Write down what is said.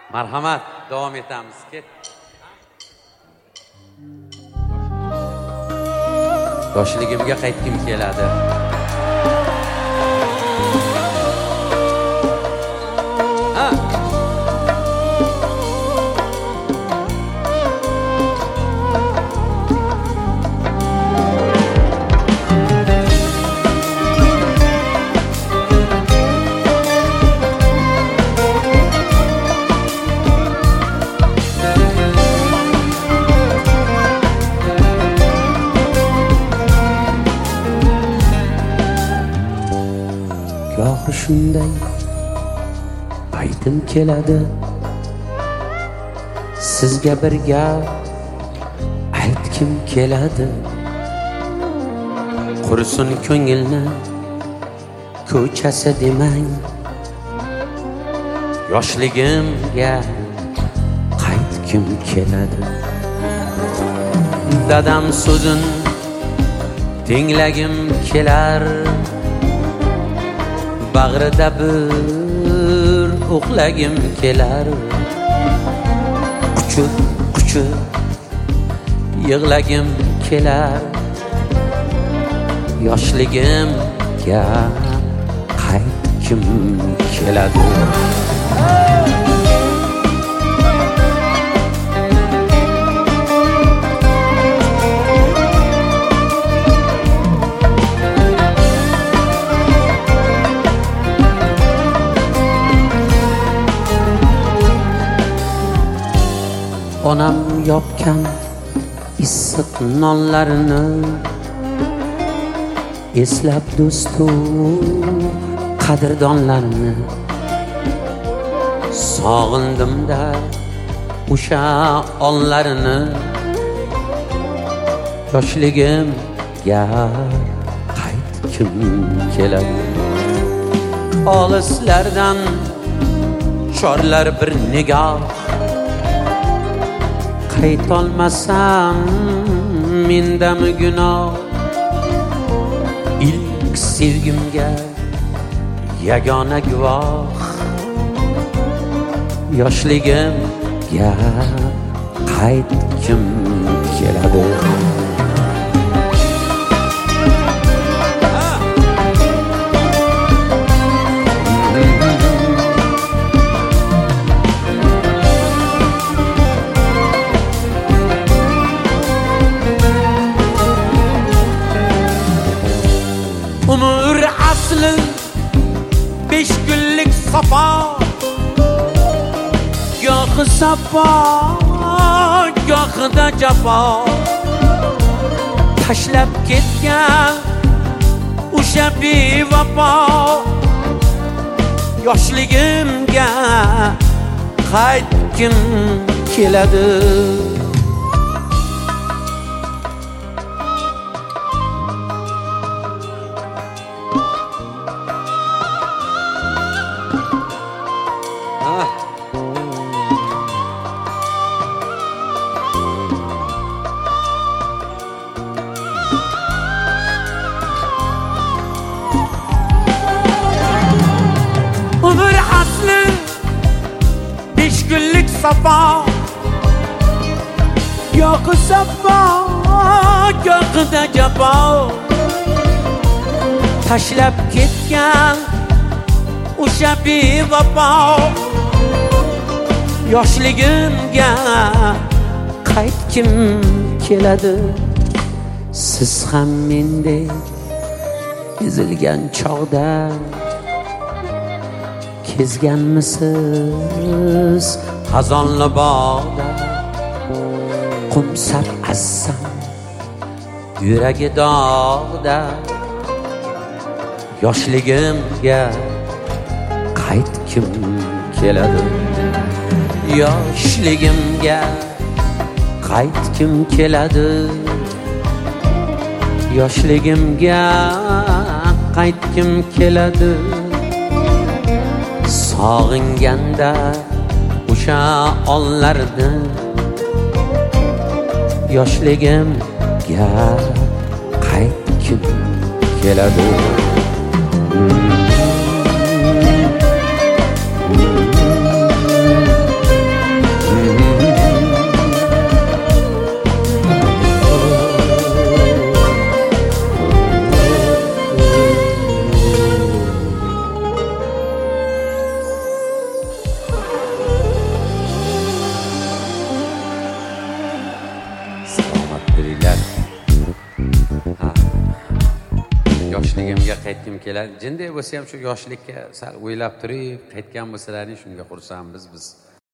Marhamat, davom etamiz. Yoshligimga qaytgim keladi. Gohi shunday paytim keladi, sizga bir gap aytgim keladi. Qursin ko'ngilni ko'chasi demang, yoshligimga qaytgim keladi. Dadam so'zin tinglagim kelar, bag'rida bir uxlagim kelar. Quchib yig'lagim kelar, yoshligimga qaytgim keladi. Onam yopgan issiq nonlarini eslab do'stu qadrdonlarni sog'indim-da o'sha onlarini. Yoshligimga qaytgim keladi. Olislardan chorlar bir nigoh, qaytolmasam mendami gunoh. İlk sevgimga yagona guvoh, yoshligimga qaytgim keladi. Umur aslı 5 günlük safa, gohi safa, gohida jafo. Tashlab ketgan o'sha bevafo, yoshligimga qaytgim keladi. Umur aslı 5 günlük safa, gohi safa, gohida jafo. Tashlab ketgan o'sha bevafo, yoshligimga qaytgim keladi. Siz ham mendek ezilgan chog'da kezganmisiz xazonli bog'da? Qumsab assam yuragi dog'da, yoshligimga qaytgim keladi. Yoshligimga qaytgim keladi. Yoshligimga qaytgim keladi. Sog'inganda o'sha onlarni, yoshligimga qaytgim keladi. yoshligimga qaytgim keladi. Jinday bo'lsa ham shu yoshlikka sal o'ylab turib qaytgan bo'lsalaring shunga xursandmiz biz.